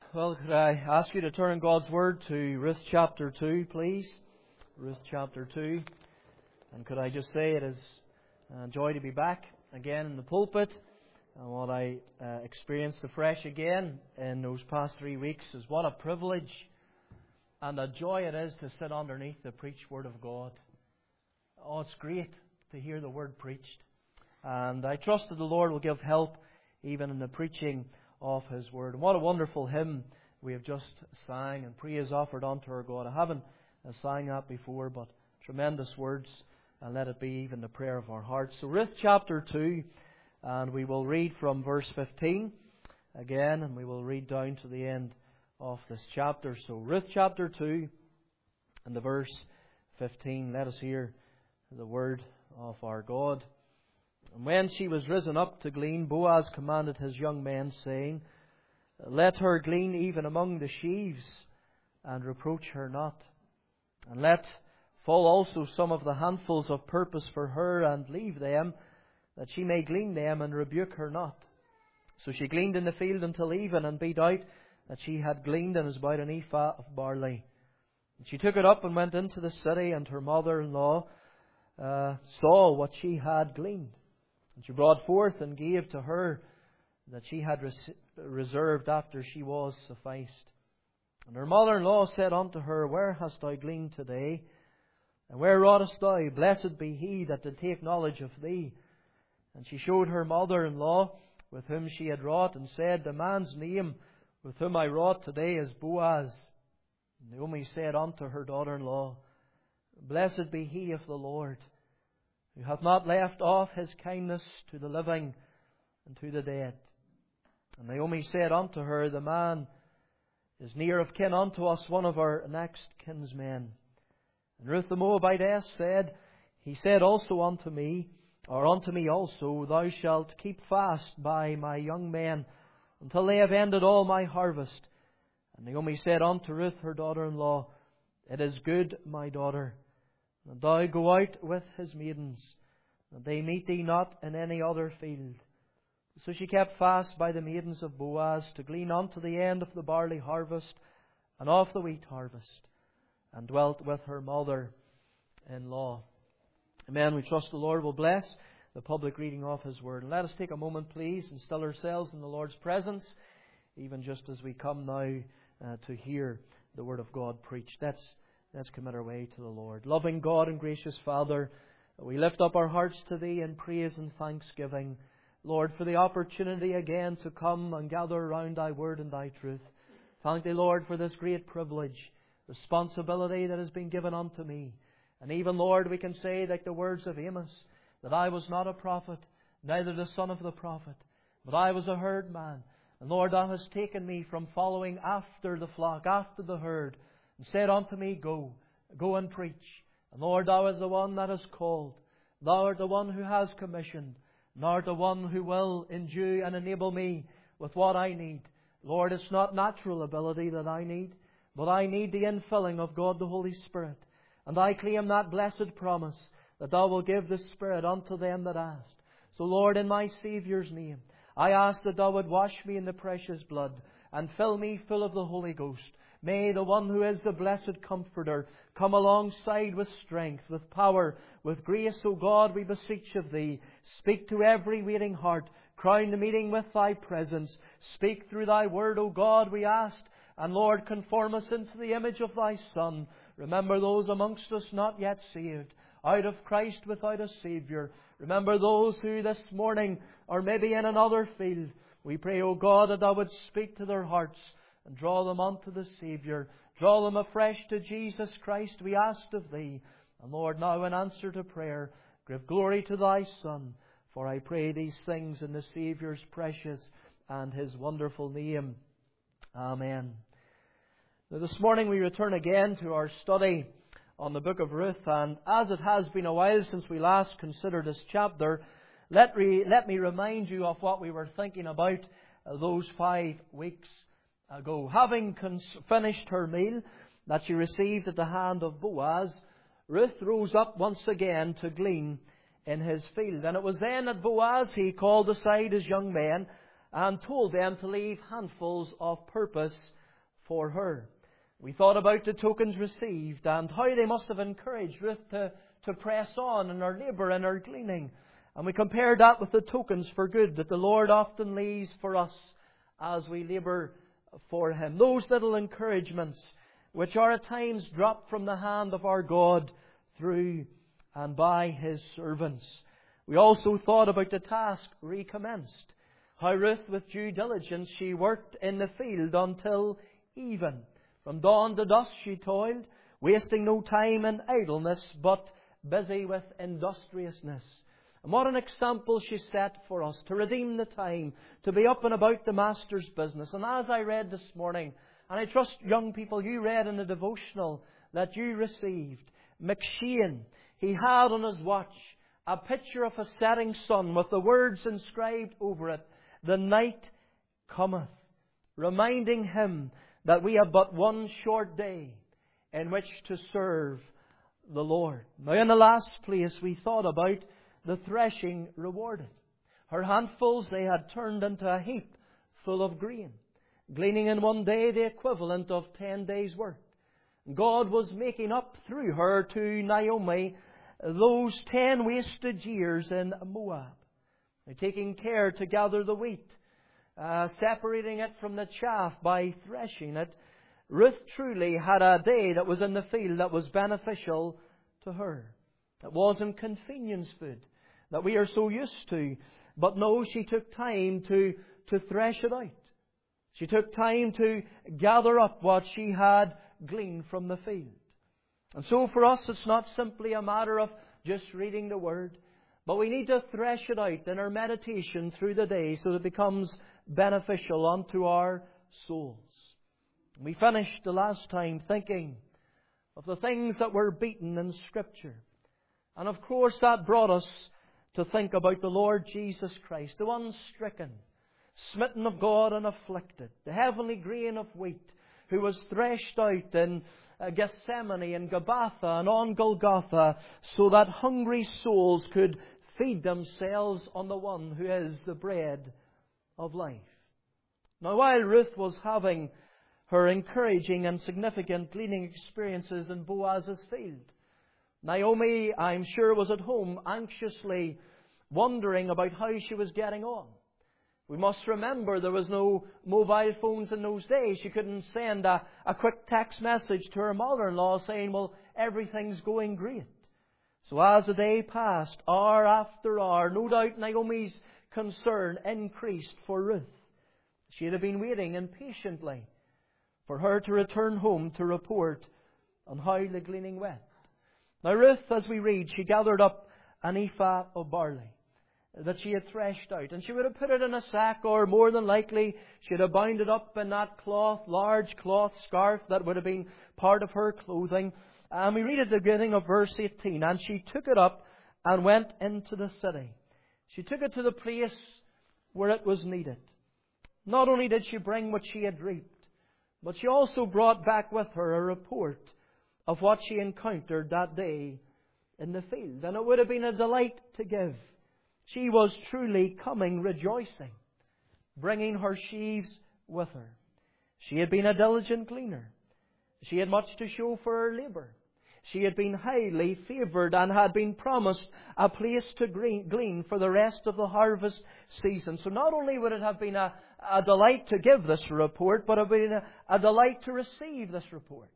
Well, could I ask you to turn in God's Word to Ruth chapter 2, please? Ruth chapter 2. And could I just say it is a joy to be back again in the pulpit. And what I experienced afresh again in those past 3 weeks is what a privilege and a joy it is to sit underneath the preached Word of God. Oh, it's great to hear the Word preached. And I trust that the Lord will give help even in the preaching of His Word. And what a wonderful hymn we have just sang and praise offered unto our God. I haven't sang that before, but tremendous words, and let it be even the prayer of our hearts. So Ruth chapter 2, and we will read from verse 15 again, and we will read down to the end of this chapter. So Ruth chapter 2 and the verse 15. Let us hear the word of our God. And when she was risen up to glean, Boaz commanded his young men, saying, Let her glean even among the sheaves, and reproach her not. And let fall also some of the handfuls of purpose for her, and leave them, that she may glean them, and rebuke her not. So she gleaned in the field until even, and beat out that she had gleaned, and was about an ephah of barley. And she took it up and went into the city, and her mother-in-law saw what she had gleaned. And she brought forth and gave to her that she had reserved after she was sufficed. And her mother-in-law said unto her, Where hast thou gleaned today? And where wroughtest thou? Blessed be he that did take knowledge of thee. And she showed her mother-in-law with whom she had wrought, and said, The man's name with whom I wrought today is Boaz. And Naomi said unto her daughter-in-law, Blessed be he of the Lord, who hath not left off His kindness to the living and to the dead. And Naomi said unto her, The man is near of kin unto us, one of our next kinsmen. And Ruth the Moabitess said, He said also unto me, or unto me also, Thou shalt keep fast by my young men until they have ended all my harvest. And Naomi said unto Ruth her daughter-in-law, It is good, my daughter, that thou go out with his maidens, that they meet thee not in any other field. So she kept fast by the maidens of Boaz, to glean unto the end of the barley harvest and of the wheat harvest, and dwelt with her mother-in-law. Amen. We trust the Lord will bless the public reading of His Word. And let us take a moment, please, and still ourselves in the Lord's presence, even just as we come now to hear the Word of God preached. Let's commit our way to the Lord. Loving God and gracious Father, we lift up our hearts to Thee in praise and thanksgiving, Lord, for the opportunity again to come and gather around Thy Word and Thy truth. Thank Thee, Lord, for this great privilege, responsibility that has been given unto me. And even, Lord, we can say, like the words of Amos, that I was not a prophet, neither the son of the prophet, but I was a herdman. And Lord, Thou hast taken me from following after the flock, after the herd, and said unto me, Go and preach. And Lord, Thou art the one that has called. Thou art the one who has commissioned. Thou art the one who will endue and enable me with what I need. Lord, it's not natural ability that I need, but I need the infilling of God the Holy Spirit. And I claim that blessed promise that Thou will give the Spirit unto them that ask. So Lord, in my Saviour's name, I ask that Thou would wash me in the precious blood and fill me full of the Holy Ghost. May the one who is the blessed Comforter come alongside with strength, with power, with grace, O God, we beseech of Thee. Speak to every waiting heart. Crown the meeting with Thy presence. Speak through Thy word, O God, we ask. And Lord, conform us into the image of Thy Son. Remember those amongst us not yet saved, out of Christ without a Saviour. Remember those who this morning are maybe in another field. We pray, O God, that Thou would speak to their hearts and draw them unto the Saviour. Draw them afresh to Jesus Christ, we ask of Thee. And Lord, now in answer to prayer, give glory to Thy Son. For I pray these things in the Saviour's precious and His wonderful name. Amen. Now, this morning we return again to our study on the book of Ruth. And as it has been a while since we last considered this chapter, let me remind you of what we were thinking about those 5 weeks ago. Having finished her meal that she received at the hand of Boaz, Ruth rose up once again to glean in his field. And it was then that Boaz, he called aside his young men and told them to leave handfuls of purpose for her. We thought about the tokens received and how they must have encouraged Ruth to press on in her labour and her gleaning. And we compared that with the tokens for good that the Lord often leaves for us as we labour for Him. Those little encouragements which are at times dropped from the hand of our God through and by His servants. We also thought about the task recommenced. How Ruth, with due diligence, she worked in the field until even. From dawn to dusk she toiled, wasting no time in idleness, but busy with industriousness. And what an example she set for us to redeem the time, to be up and about the Master's business. And as I read this morning, and I trust young people, you read in the devotional that you received, McShane, he had on his watch a picture of a setting sun with the words inscribed over it, "The night cometh," reminding him that we have but one short day in which to serve the Lord. Now, in the last place, we thought about the threshing rewarded. Her handfuls they had turned into a heap full of grain, gleaning in one day the equivalent of 10 days' work. God was making up through her to Naomi those 10 wasted years in Moab, taking care to gather the wheat, separating it from the chaff by threshing it. Ruth truly had a day that was in the field that was beneficial to her. It wasn't convenience food that we are so used to. But no, she took time to thresh it out. She took time to gather up what she had gleaned from the field. And so for us, it's not simply a matter of just reading the Word, but we need to thresh it out in our meditation through the day so that it becomes beneficial unto our souls. We finished the last time thinking of the things that were beaten in Scripture. And of course that brought us to think about the Lord Jesus Christ, the one stricken, smitten of God and afflicted, the heavenly grain of wheat, who was threshed out in Gethsemane and Gabbatha and on Golgotha so that hungry souls could feed themselves on the one who is the bread of life. Now, while Ruth was having her encouraging and significant gleaning experiences in Boaz's field, Naomi, I'm sure, was at home anxiously wondering about how she was getting on. We must remember there was no mobile phones in those days. She couldn't send a quick text message to her mother-in-law saying, well, everything's going great. So as the day passed, hour after hour, no doubt Naomi's concern increased for Ruth. She had been waiting impatiently for her to return home to report on how the gleaning went. Now Ruth, as we read, she gathered up an ephah of barley that she had threshed out. And she would have put it in a sack, or more than likely she would have bound it up in that cloth, large cloth scarf that would have been part of her clothing. And we read at the beginning of verse 18, "And she took it up and went into the city." She took it to the place where it was needed. Not only did she bring what she had reaped, but she also brought back with her a report of what she encountered that day in the field. And it would have been a delight to give. She was truly coming rejoicing, bringing her sheaves with her. She had been a diligent gleaner. She had much to show for her labour. She had been highly favoured and had been promised a place to glean for the rest of the harvest season. So not only would it have been a delight to give this report, but it would have been a delight to receive this report.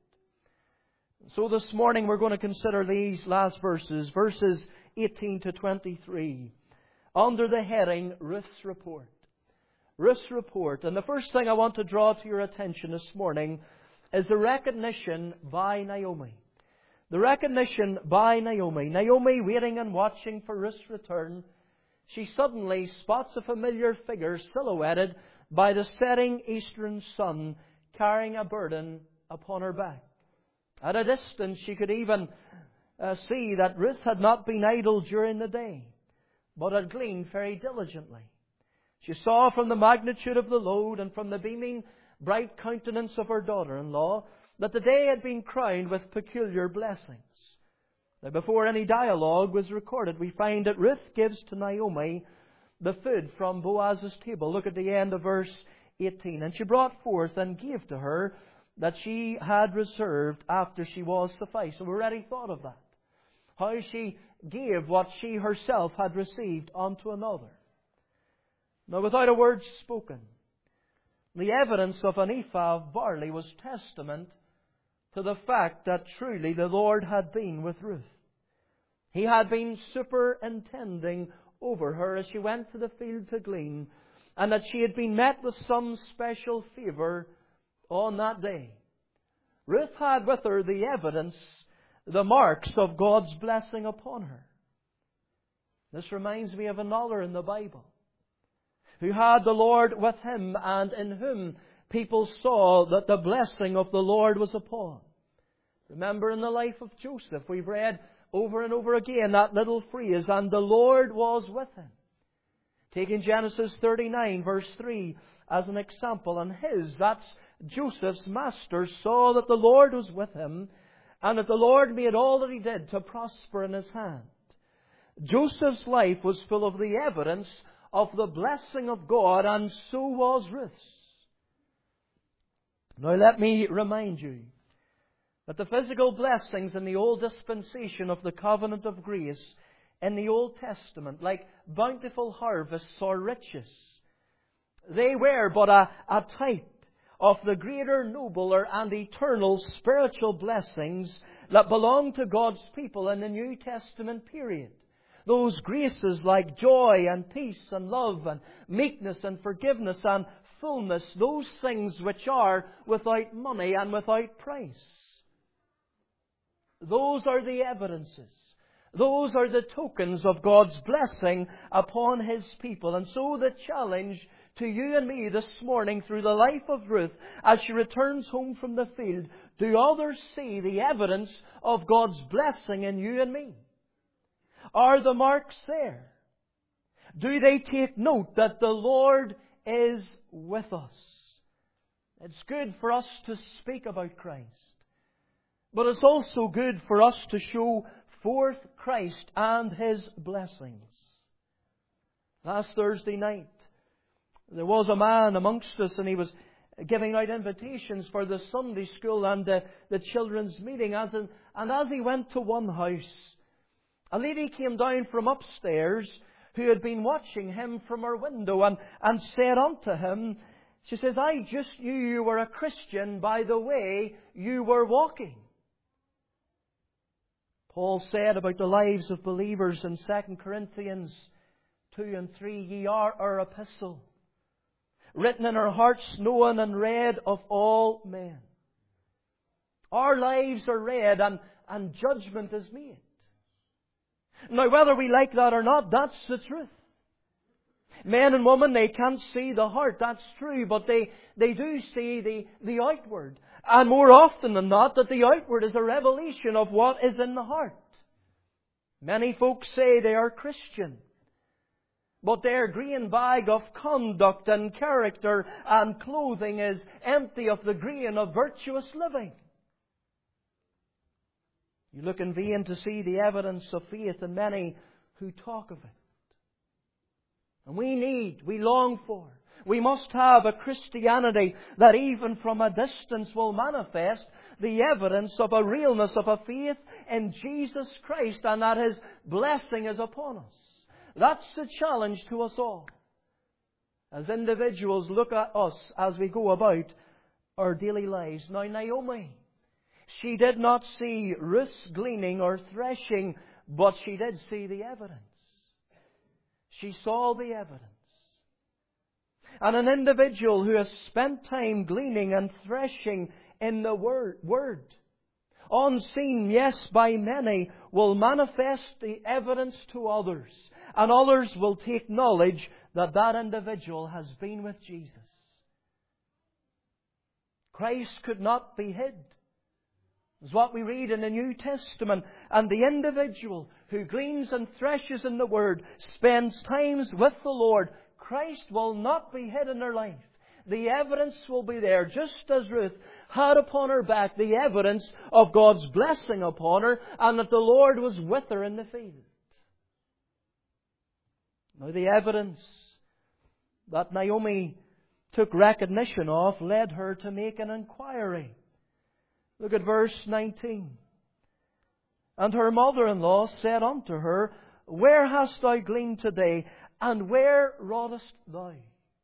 So this morning we're going to consider these last verses 18 to 23, under the heading, Ruth's Report. Ruth's Report. And the first thing I want to draw to your attention this morning is the recognition by Naomi. The recognition by Naomi. Naomi, waiting and watching for Ruth's return, she suddenly spots a familiar figure silhouetted by the setting eastern sun, carrying a burden upon her back. At a distance, she could even see that Ruth had not been idle during the day, but had gleaned very diligently. She saw from the magnitude of the load and from the beaming, bright countenance of her daughter-in-law that the day had been crowned with peculiar blessings. Now, before any dialogue was recorded, we find that Ruth gives to Naomi the food from Boaz's table. Look at the end of verse 18. "And she brought forth and gave to her that she had reserved after she was sufficed. And we already thought of that. How she gave what she herself had received unto another. Now, without a word spoken, the evidence of an ephah of barley was testament to the fact that truly the Lord had been with Ruth. He had been superintending over her as she went to the field to glean, and that she had been met with some special favour on that day. Ruth had with her the evidence, the marks of God's blessing upon her. This reminds me of another in the Bible, who had the Lord with him, and in whom people saw that the blessing of the Lord was upon. Remember, in the life of Joseph, we've read over and over again that little phrase, and the Lord was with him. Taking Genesis 39 verse 3 as an example, and that's Joseph's master, saw that the Lord was with him, and that the Lord made all that he did to prosper in his hand. Joseph's life was full of the evidence of the blessing of God, and so was Ruth's. Now let me remind you that the physical blessings in the old dispensation of the covenant of grace in the Old Testament, like bountiful harvests or riches, they were but a type of the greater, nobler and eternal spiritual blessings that belong to God's people in the New Testament period. Those graces like joy and peace and love and meekness and forgiveness and fullness, those things which are without money and without price. Those are the evidences. Those are the tokens of God's blessing upon His people. And so the challenge to you and me this morning through the life of Ruth as she returns home from the field, do others see the evidence of God's blessing in you and me? Are the marks there? Do they take note that the Lord is with us? It's good for us to speak about Christ, but it's also good for us to show forth Christ and His blessings. Last Thursday night, there was a man amongst us, and he was giving out invitations for the Sunday school and the children's meeting. And as he went to one house, a lady came down from upstairs who had been watching him from her window and said unto him, she says, "I just knew you were a Christian by the way you were walking." Paul said about the lives of believers in 2 Corinthians 2 and 3, "Ye are our epistle, written in our hearts, known and read of all men." Our lives are read and judgment is made. Now, whether we like that or not, that's the truth. Men and women, they can't see the heart, that's true, but they do see the outward. And more often than not, that the outward is a revelation of what is in the heart. Many folks say they are Christian, but their grain bag of conduct and character and clothing is empty of the grain of virtuous living. You look in vain to see the evidence of faith in many who talk of it. And we long for, we must have a Christianity that even from a distance will manifest the evidence of a realness of a faith in Jesus Christ, and that His blessing is upon us. That's the challenge to us all. As individuals, look at us as we go about our daily lives. Now, Naomi, she did not see Ruth's gleaning or threshing, but she did see the evidence. She saw the evidence. And an individual who has spent time gleaning and threshing in the Word, unseen, yes, by many, will manifest the evidence to others. And others will take knowledge that that individual has been with Jesus. Christ could not be hid. Is what we read in the New Testament. And the individual who gleans and threshes in the Word, spends times with the Lord, Christ will not be hid in their life. The evidence will be there, just as Ruth had upon her back the evidence of God's blessing upon her, and that the Lord was with her in the field. Now, the evidence that Naomi took recognition of led her to make an inquiry Look at verse 19. And her mother-in-law said unto her, Where hast thou gleaned today, and where wroughtest thou?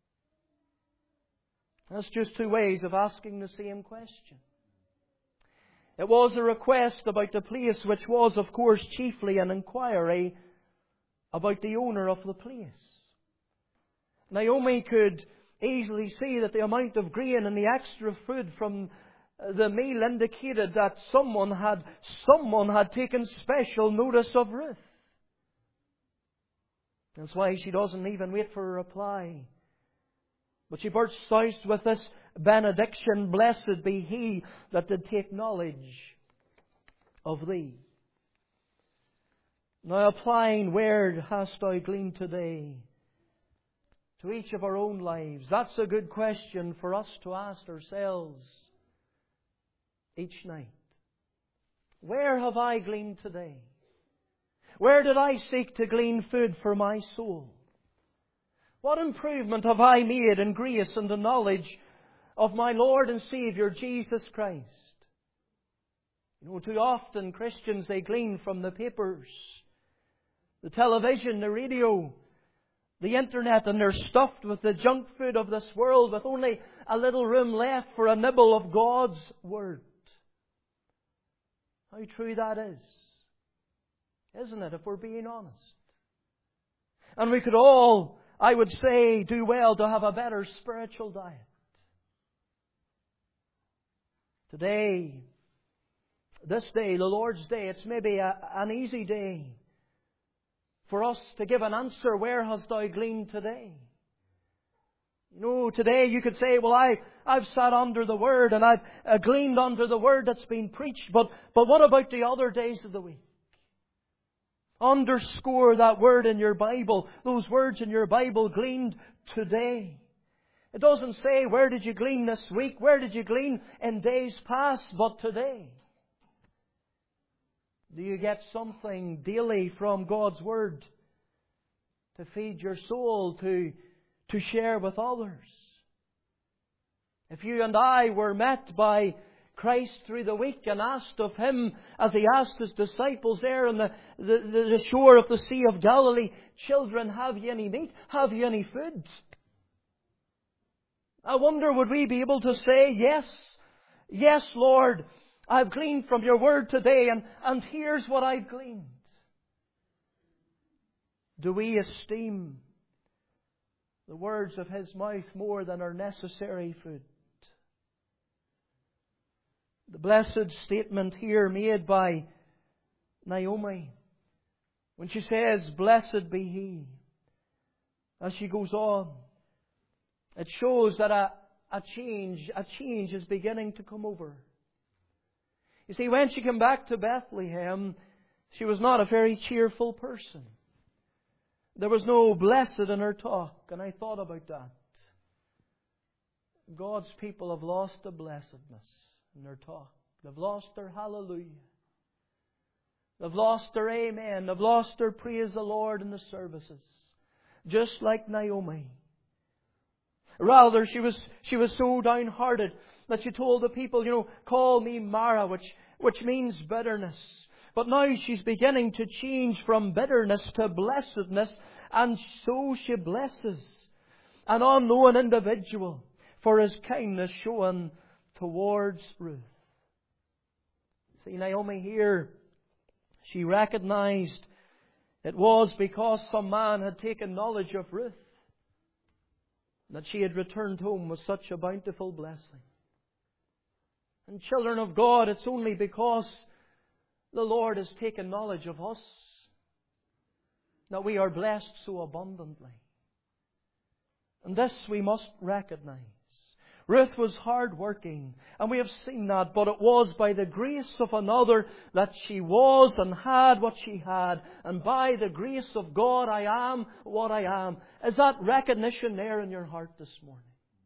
That's just two ways of asking the same question. It was a request about the place, which was, of course, chiefly an inquiry about the owner of the place. Naomi could easily see that the amount of grain and the extra food from the meal indicated that someone had taken special notice of Ruth. That's why she doesn't even wait for a reply. But she bursts out with this benediction, Blessed be he that did take knowledge of thee. Now applying, Where hast thou gleaned today? To each of our own lives. That's a good question for us to ask ourselves each night. Where have I gleaned today? Where did I seek to glean food for my soul? What improvement have I made in grace and the knowledge of my Lord and Saviour Jesus Christ? You know, too often Christians, they glean from the papers, the television, the radio, the internet, and they're stuffed with the junk food of this world with only a little room left for a nibble of God's Word. How true that is, isn't it, if we're being honest? And we could all, I would say, do well to have a better spiritual diet. Today, this day, the Lord's Day, it's maybe an easy day for us to give an answer, Where hast thou gleaned today? You know, today you could say, well, I've sat under the Word and I've gleaned under the Word that's been preached. But what about the other days of the week? Underscore that word in your Bible, those words in your Bible, gleaned today. It doesn't say, where did you glean this week? Where did you glean in days past? But today. Do you get something daily from God's Word to feed your soul, to share with others? If you and I were met by Christ through the week and asked of Him, as He asked His disciples there on the shore of the Sea of Galilee, Children, have ye any meat? Have ye any food? I wonder, would we be able to say, Yes, yes, Lord, I've gleaned from your Word today, and here's what I've gleaned. Do we esteem the words of His mouth more than our necessary food? The blessed statement here made by Naomi, when she says, Blessed be he, as she goes on, it shows that a change is beginning to come over. You see, when she came back to Bethlehem, she was not a very cheerful person. There was no blessed in her talk, and I thought about that. God's people have lost the blessedness in their talk. They've lost their hallelujah. They've lost their amen. They've lost their praise the Lord in the services. Just like Naomi. Rather, she was so downhearted that she told the people, call me Mara, which means bitterness. But now she's beginning to change from bitterness to blessedness, and so she blesses an unknown individual for his kindness shown towards Ruth. See, Naomi here, she recognized it was because some man had taken knowledge of Ruth that she had returned home with such a bountiful blessing. And children of God, it's only because the Lord has taken knowledge of us that we are blessed so abundantly. And this we must recognize. Ruth was hard-working, and we have seen that, but it was by the grace of another that she was and had what she had. And by the grace of God, I am what I am. Is that recognition there in your heart this morning?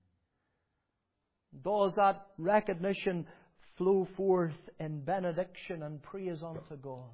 Does that recognition flow forth in benediction and praise unto God?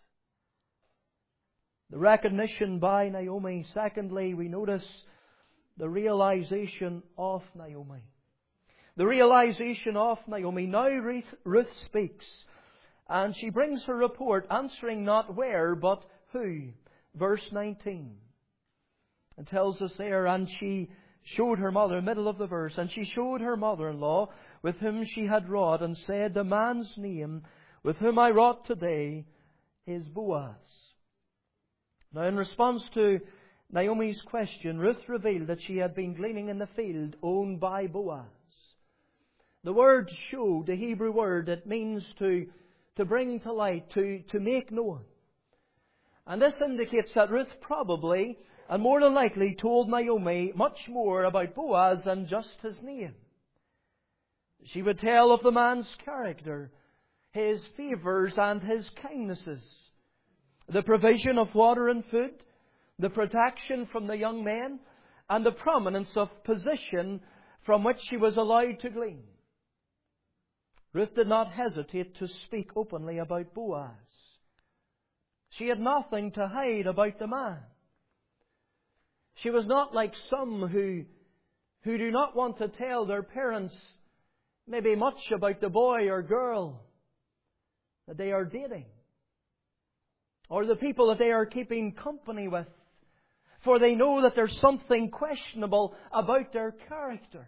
The recognition by Naomi. Secondly, we notice the realization of Naomi. the realization of Naomi. Now Ruth speaks, and she brings her report, answering not where, but who. Verse 19. It tells us there, and she showed her mother, middle of the verse, and she showed her mother-in-law with whom she had wrought, and said, the man's name with whom I wrought today is Boaz. Now, in response to Naomi's question, Ruth revealed that she had been gleaning in the field owned by Boaz. The word show, the Hebrew word, it means to bring to light, to make known. And this indicates that Ruth probably, and more than likely, told Naomi much more about Boaz than just his name. She would tell of the man's character, his favours and his kindnesses, the provision of water and food, the protection from the young men, and the prominence of position from which she was allowed to glean. Ruth did not hesitate to speak openly about Boaz. She had nothing to hide about the man. She was not like some who do not want to tell their parents maybe much about the boy or girl that they are dating, or the people that they are keeping company with, for they know that there's something questionable about their character.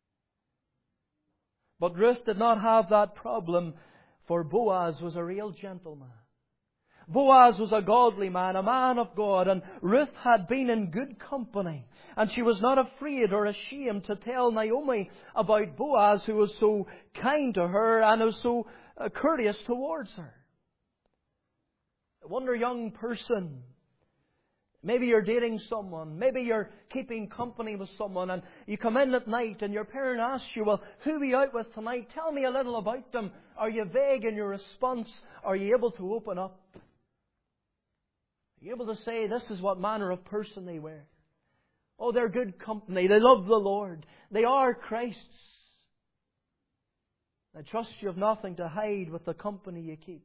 But Ruth did not have that problem, for Boaz was a real gentleman. Boaz was a godly man, a man of God, and Ruth had been in good company. And she was not afraid or ashamed to tell Naomi about Boaz, who was so kind to her and was so courteous towards her. I wonder, young person, maybe you're dating someone, maybe you're keeping company with someone, and you come in at night and your parent asks you, well, who are you out with tonight? Tell me a little about them. Are you vague in your response? Are you able to open up? Are you able to say, this is what manner of person they were? Oh, they're good company. They love the Lord. They are Christ's. I trust you have nothing to hide with the company you keep.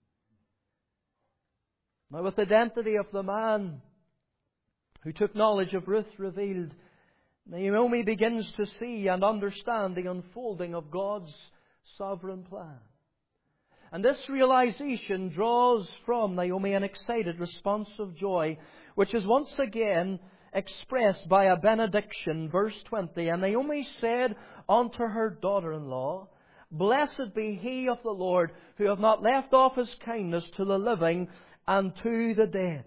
Now, with the identity of the man who took knowledge of Ruth revealed, Naomi begins to see and understand the unfolding of God's sovereign plan. And this realization draws from Naomi an excited response of joy, which is once again expressed by a benediction, verse 20. And Naomi said unto her daughter-in-law, Blessed be he of the Lord, who hath not left off his kindness to the living and to the dead.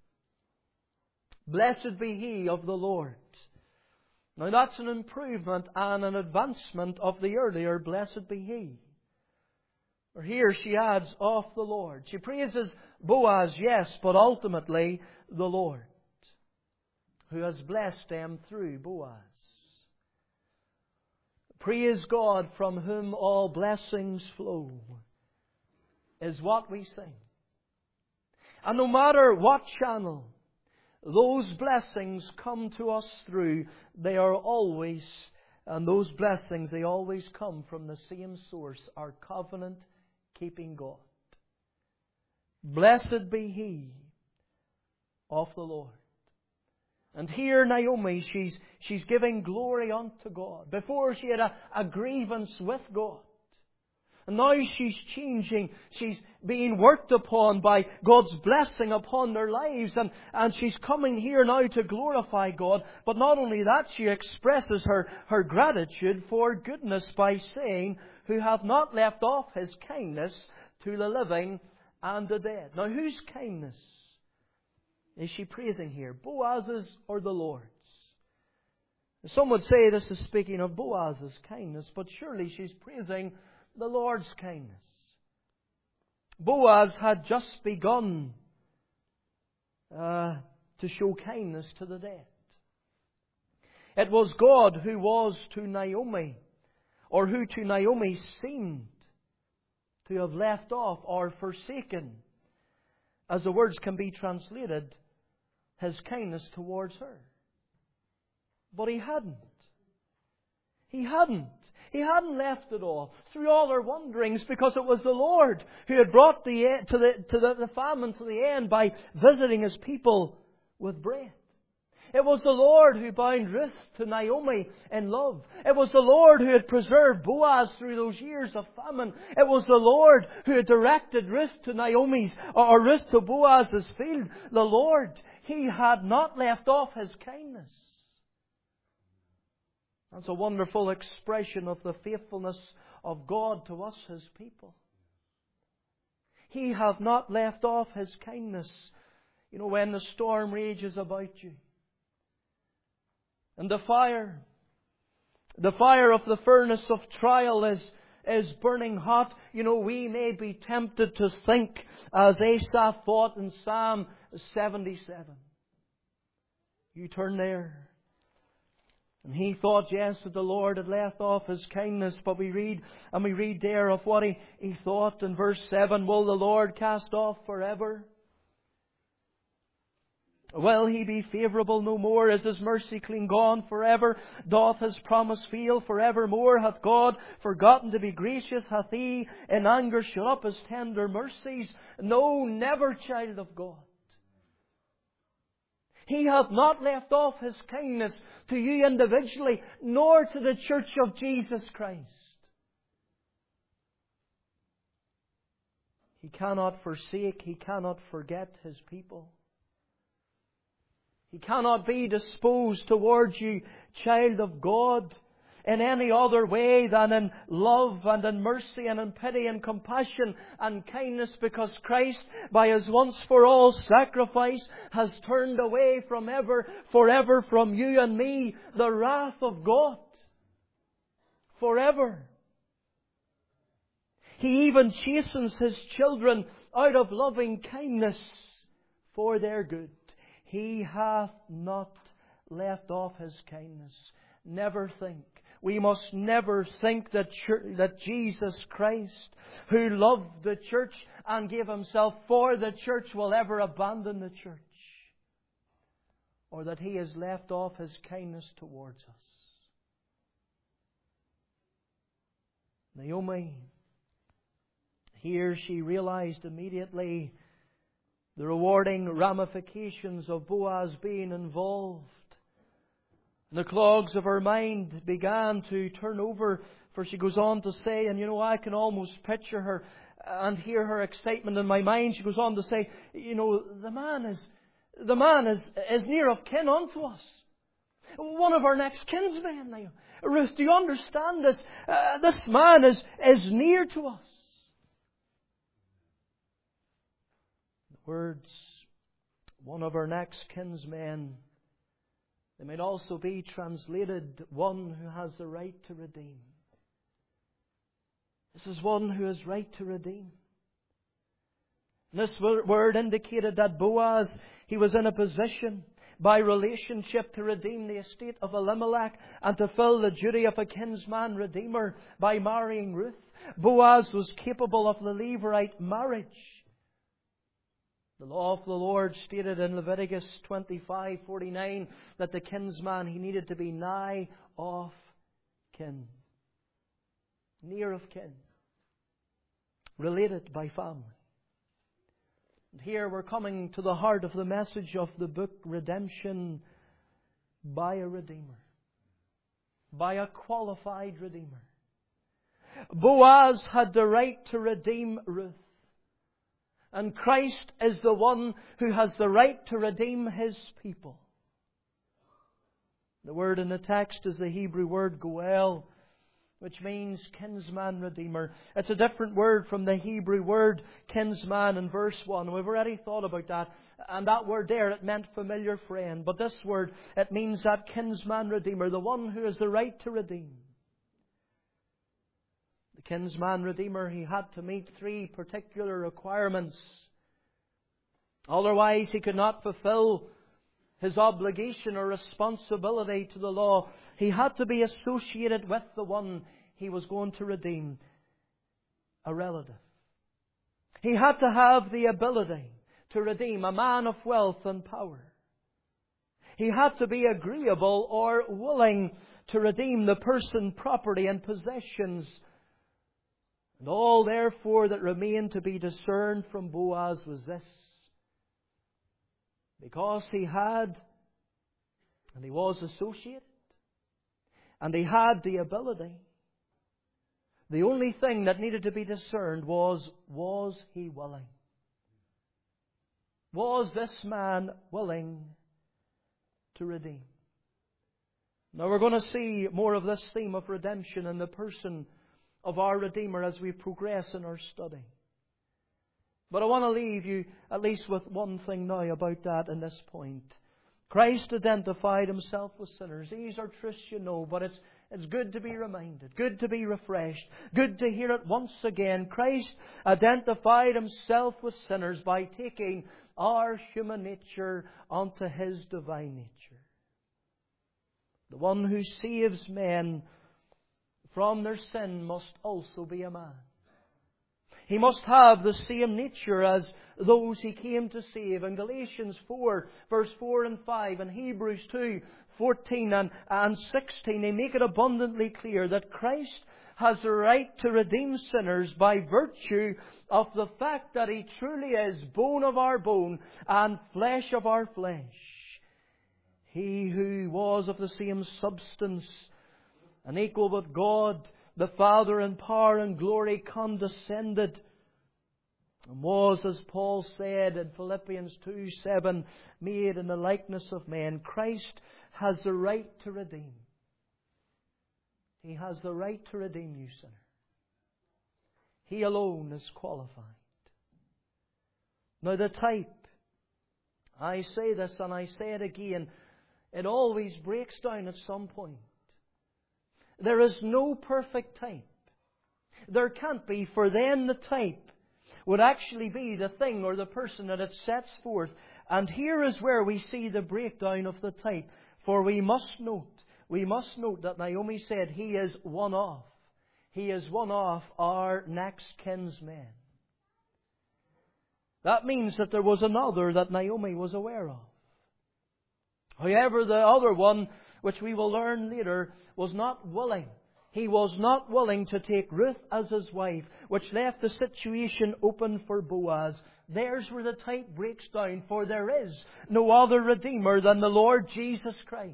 Blessed be he of the Lord. Now that's an improvement and an advancement of the earlier, blessed be he. Or here she adds, of the Lord. She praises Boaz, yes, but ultimately the Lord, who has blessed them through Boaz. Praise God, from whom all blessings flow, is what we sing. And no matter what channel those blessings come to us through, they are always, and those blessings, they always come from the same source, our covenant-keeping God. Blessed be he of the Lord. And here Naomi, she's giving glory unto God. Before she had a grievance with God. And now she's changing. She's being worked upon by God's blessing upon their lives. And she's coming here now to glorify God. But not only that, she expresses her gratitude for goodness by saying, who hath not left off his kindness to the living and the dead. Now whose kindness is she praising here? Boaz's or the Lord's? Some would say this is speaking of Boaz's kindness, but surely she's praising the Lord's kindness. Boaz had just begun to show kindness to the dead. It was God who was to Naomi, or who to Naomi seemed to have left off or forsaken, as the words can be translated, his kindness towards her. But he hadn't. He hadn't. He hadn't left it all through all her wanderings, because it was the Lord who had brought the famine to the end by visiting His people with bread. It was the Lord who bound Ruth to Naomi in love. It was the Lord who had preserved Boaz through those years of famine. It was the Lord who had directed Ruth to Ruth to Boaz's field. The Lord, He had not left off His kindness. That's a wonderful expression of the faithfulness of God to us, His people. He hath not left off His kindness. You know, when the storm rages about you, and the fire of the furnace of trial is burning hot, you know, we may be tempted to think, as Asaph thought in Psalm 77. You turn there. And he thought, yes, that the Lord had left off His kindness, but we read there of what he thought in verse 7. Will the Lord cast off forever? Will He be favourable no more? Is His mercy clean gone forever? Doth His promise fail forevermore? Hath God forgotten to be gracious? Hath He in anger shut up His tender mercies? No, never, child of God. He hath not left off His kindness to you individually, nor to the church of Jesus Christ. He cannot forsake, He cannot forget His people. He cannot be disposed towards you, child of God, in any other way than in love and in mercy and in pity and compassion and kindness, because Christ, by His once for all sacrifice, has turned away forever from you and me the wrath of God. Forever. He even chastens His children out of loving kindness for their good. He hath not left off His kindness. Never think. We must never think that Jesus Christ, who loved the church and gave Himself for the church, will ever abandon the church. Or that He has left off His kindness towards us. Naomi, here she realized immediately the rewarding ramifications of Boaz being involved. The clogs of her mind began to turn over, for she goes on to say, and you know, I can almost picture her and hear her excitement in my mind. She goes on to say, you know, the man is near of kin unto us. One of our next kinsmen now. Ruth, do you understand this? This man is near to us. The words, one of our next kinsmen, they might also be translated, one who has the right to redeem. This is one who has right to redeem. This word indicated that Boaz, he was in a position by relationship to redeem the estate of Elimelech and to fill the duty of a kinsman redeemer by marrying Ruth. Boaz was capable of the Levirate marriage. The law of the Lord stated in Leviticus 25:49 that the kinsman, he needed to be nigh of kin. Near of kin. Related by family. And here we're coming to the heart of the message of the book, redemption by a Redeemer. By a qualified Redeemer. Boaz had the right to redeem Ruth. And Christ is the one who has the right to redeem His people. The word in the text is the Hebrew word goel, which means kinsman redeemer. It's a different word from the Hebrew word kinsman in verse 1. We've already thought about that. And that word there, it meant familiar friend. But this word, it means that kinsman redeemer, the one who has the right to redeem. The kinsman redeemer, he had to meet 3 particular requirements. Otherwise, he could not fulfill his obligation or responsibility to the law. He had to be associated with the one he was going to redeem, a relative. He had to have the ability to redeem, a man of wealth and power. He had to be agreeable or willing to redeem the person, property and possessions. And all therefore that remained to be discerned from Boaz was this. Because he had And he was associated. And he had the ability. The only thing that needed to be discerned was he willing? Was this man willing to redeem? Now we're going to see more of this theme of redemption in the person of our Redeemer as we progress in our study. But I want to leave you at least with one thing now about that in this point. Christ identified Himself with sinners. These are truths you know, but it's good to be reminded, good to be refreshed, good to hear it once again. Christ identified Himself with sinners by taking our human nature onto His divine nature. The one who saves men from their sin must also be a man. He must have the same nature as those He came to save. In Galatians 4, verse 4 and 5, and Hebrews 2, 14 and 16, they make it abundantly clear that Christ has the right to redeem sinners by virtue of the fact that He truly is bone of our bone and flesh of our flesh. He who was of the same substance and equal with God the Father in power and glory, condescended and was, as Paul said in Philippians 2:7, made in the likeness of men. Christ has the right to redeem. He has the right to redeem you, sinner. He alone is qualified. Now the type, I say this and I say it again, it always breaks down at some point. There is no perfect type. There can't be, for then the type would actually be the thing or the person that it sets forth. And here is where we see the breakdown of the type. For we must note that Naomi said He is one of. He is one of our next kinsmen. That means that there was another that Naomi was aware of. However, the other one, which we will learn later, was not willing. He was not willing to take Ruth as his wife, which left the situation open for Boaz. There's where the type breaks down, for there is no other Redeemer than the Lord Jesus Christ.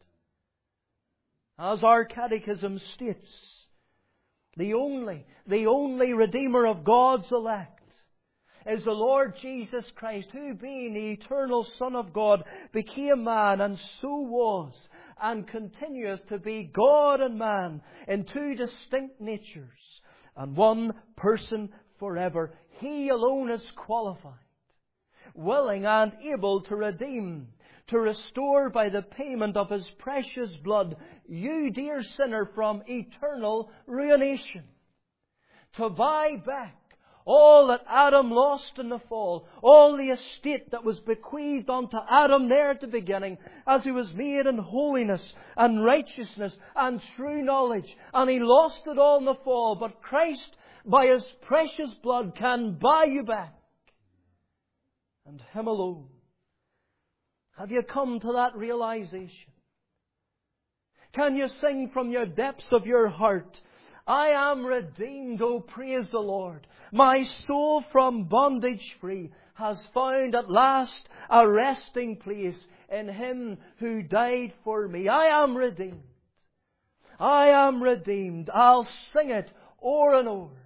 As our catechism states, the only Redeemer of God's elect is the Lord Jesus Christ, who being the eternal Son of God, became man and so was and continues to be God and man in two distinct natures and one person forever. He alone is qualified, willing and able to redeem, to restore by the payment of His precious blood, you, dear sinner, from eternal ruination, to buy back all that Adam lost in the fall, all the estate that was bequeathed unto Adam there at the beginning, as he was made in holiness and righteousness and true knowledge. And he lost it all in the fall. But Christ, by His precious blood, can buy you back. And Him alone. Have you come to that realization? Can you sing from your depths of your heart, I am redeemed, oh praise the Lord. My soul from bondage free has found at last a resting place in Him who died for me. I am redeemed. I am redeemed. I'll sing it o'er and o'er.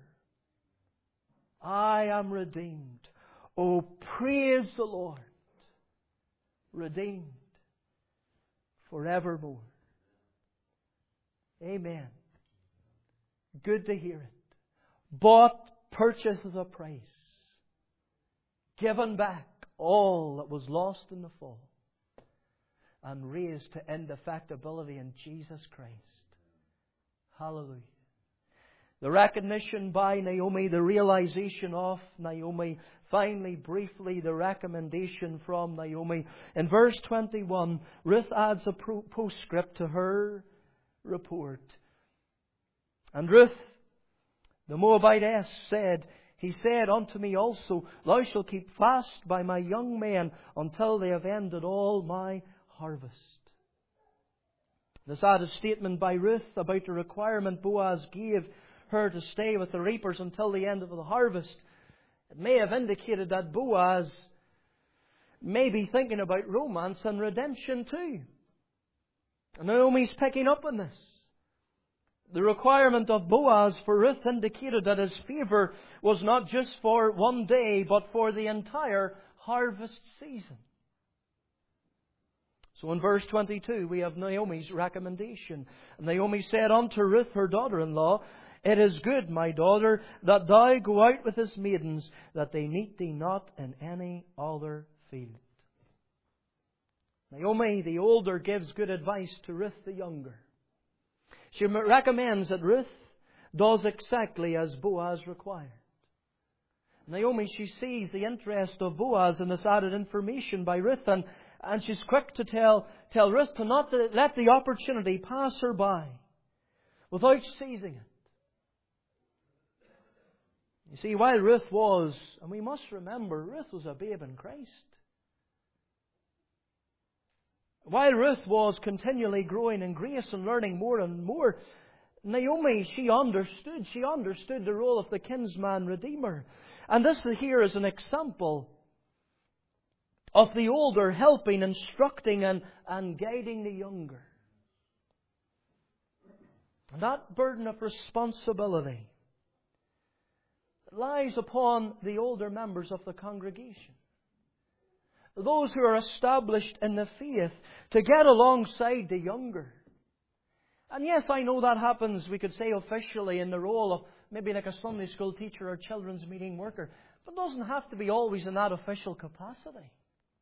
I am redeemed. Oh praise the Lord. Redeemed forevermore. Amen. Good to hear it. Bought, purchased at a price. Given back all that was lost in the fall. And raised to indefatigability in Jesus Christ. Hallelujah. The recognition by Naomi, the realization of Naomi. Finally, briefly, the recommendation from Naomi. In verse 21, Ruth adds a postscript to her report. And Ruth, the Moabitess, said, He said unto me also, Thou shalt keep fast by my young men until they have ended all my harvest. This added statement by Ruth about the requirement Boaz gave her to stay with the reapers until the end of the harvest, it may have indicated that Boaz may be thinking about romance and redemption too. And Naomi's picking up on this. The requirement of Boaz for Ruth indicated that his favour was not just for one day, but for the entire harvest season. So in verse 22, we have Naomi's recommendation. Naomi said unto Ruth, her daughter-in-law, It is good, my daughter, that thou go out with his maidens, that they meet thee not in any other field. Naomi, the older, gives good advice to Ruth, the younger. She recommends that Ruth does exactly as Boaz required. Naomi, she sees the interest of Boaz in this added information by Ruth, and she's quick to tell Ruth to not let the opportunity pass her by without seizing it. You see, while Ruth was, and we must remember, Ruth was a babe in Christ. While Ruth was continually growing in grace and learning more and more, Naomi, she understood the role of the kinsman redeemer. And this here is an example of the older helping, instructing and guiding the younger. And that burden of responsibility lies upon the older members of the congregation. Those who are established in the faith, to get alongside the younger. And yes, I know that happens, we could say officially, in the role of maybe like a Sunday school teacher or children's meeting worker. But it doesn't have to be always in that official capacity.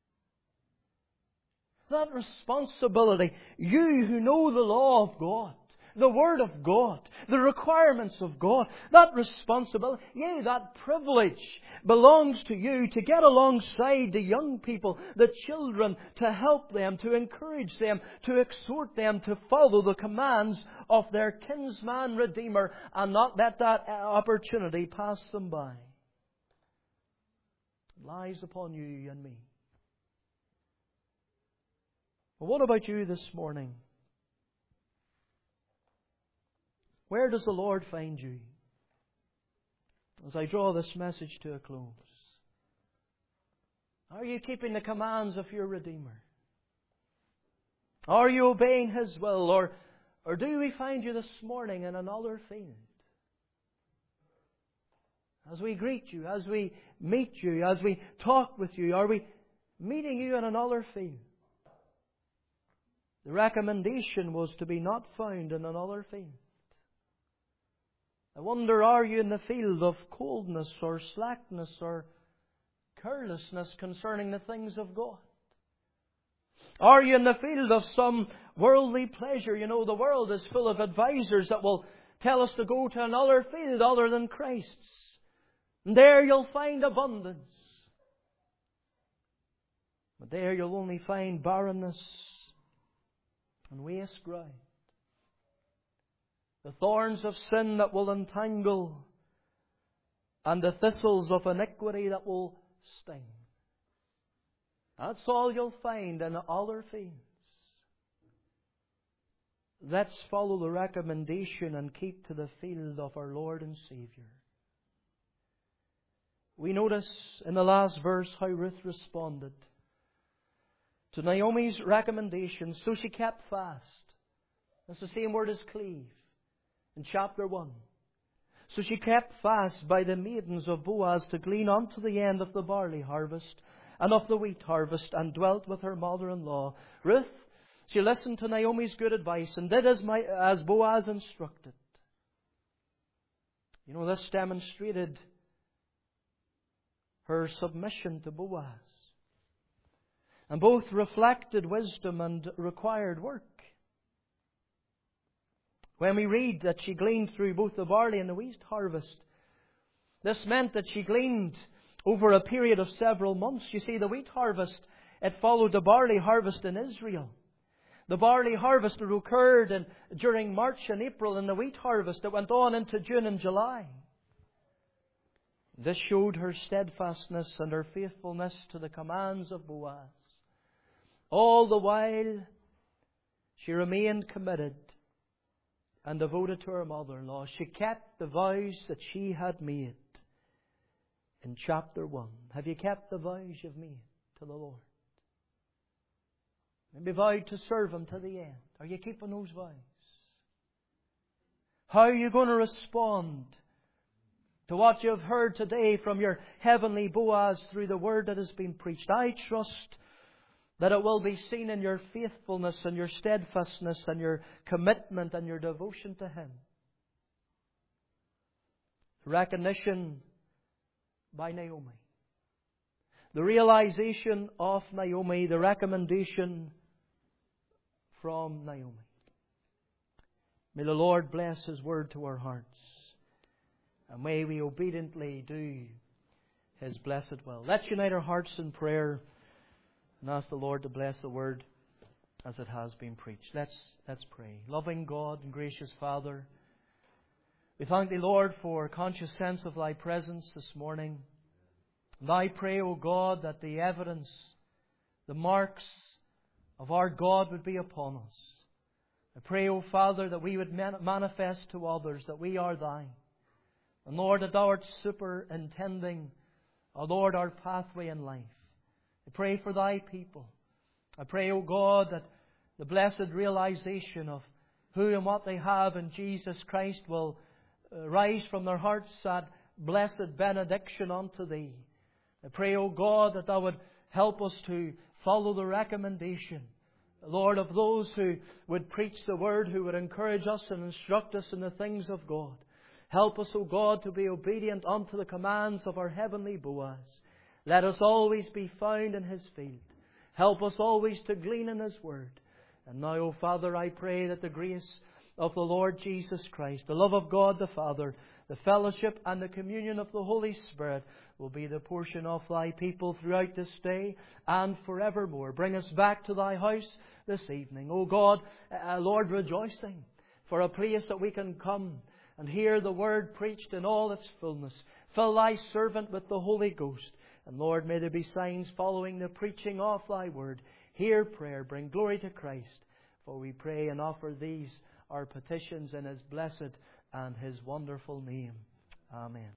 That responsibility, you who know the law of God, the Word of God, the requirements of God, that responsibility, yea, that privilege belongs to you to get alongside the young people, the children, to help them, to encourage them, to exhort them to follow the commands of their kinsman Redeemer and not let that opportunity pass them by. It lies upon you and me. Well, what about you this morning? Where does the Lord find you? As I draw this message to a close, are you keeping the commands of your Redeemer? Are you obeying His will? Or do we find you this morning in another field? As we greet you, as we meet you, as we talk with you, are we meeting you in another field? The recommendation was to be not found in another field. I wonder, are you in the field of coldness or slackness or carelessness concerning the things of God? Are you in the field of some worldly pleasure? You know, the world is full of advisors that will tell us to go to another field other than Christ's. And there you'll find abundance. But there you'll only find barrenness and waste ground. The thorns of sin that will entangle, and the thistles of iniquity that will sting. That's all you'll find in other fields. Let's follow the recommendation and keep to the field of our Lord and Saviour. We notice in the last verse how Ruth responded to Naomi's recommendation. So she kept fast. That's the same word as cleave in chapter 1. So she kept fast by the maidens of Boaz to glean unto the end of the barley harvest and of the wheat harvest, and dwelt with her mother-in-law. Ruth, she listened to Naomi's good advice and did as Boaz instructed. You know, this demonstrated her submission to Boaz. And both reflected wisdom and required work. When we read that she gleaned through both the barley and the wheat harvest, this meant that she gleaned over a period of several months. You see, the wheat harvest, it followed the barley harvest in Israel. The barley harvest occurred during March and April, and the wheat harvest, it went on into June and July. This showed her steadfastness and her faithfulness to the commands of Boaz. All the while, she remained committed and devoted to her mother-in-law. She kept the vows that she had made in chapter 1. Have you kept the vows you've made to the Lord? Maybe vowed to serve Him to the end. Are you keeping those vows? How are you going to respond to what you have heard today from your heavenly Boaz through the Word that has been preached? I trust that it will be seen in your faithfulness and your steadfastness and your commitment and your devotion to Him. Recognition by Naomi. The realization of Naomi, the recommendation from Naomi. May the Lord bless His Word to our hearts. And may we obediently do His blessed will. Let's unite our hearts in prayer and ask the Lord to bless the Word as it has been preached. Let's pray. Loving God and gracious Father, we thank Thee, Lord, for a conscious sense of Thy presence this morning. And I pray, O God, that the evidence, the marks of our God would be upon us. I pray, O Father, that we would manifest to others that we are Thine. And Lord, that Thou art superintending, O Lord, our pathway in life. I pray for Thy people. I pray, O God, that the blessed realization of who and what they have in Jesus Christ will rise from their hearts, that blessed benediction unto Thee. I pray, O God, that Thou would help us to follow the recommendation, Lord, of those who would preach the Word, who would encourage us and instruct us in the things of God. Help us, O God, to be obedient unto the commands of our heavenly Boaz. Let us always be found in His field. Help us always to glean in His Word. And now, O Father, I pray that the grace of the Lord Jesus Christ, the love of God the Father, the fellowship and the communion of the Holy Spirit will be the portion of Thy people throughout this day and forevermore. Bring us back to Thy house this evening. O God, Lord, rejoicing for a place that we can come and hear the Word preached in all its fullness. Fill Thy servant with the Holy Ghost. And Lord, may there be signs following the preaching of Thy Word. Hear prayer. Bring glory to Christ. For we pray and offer these our petitions in His blessed and His wonderful name. Amen.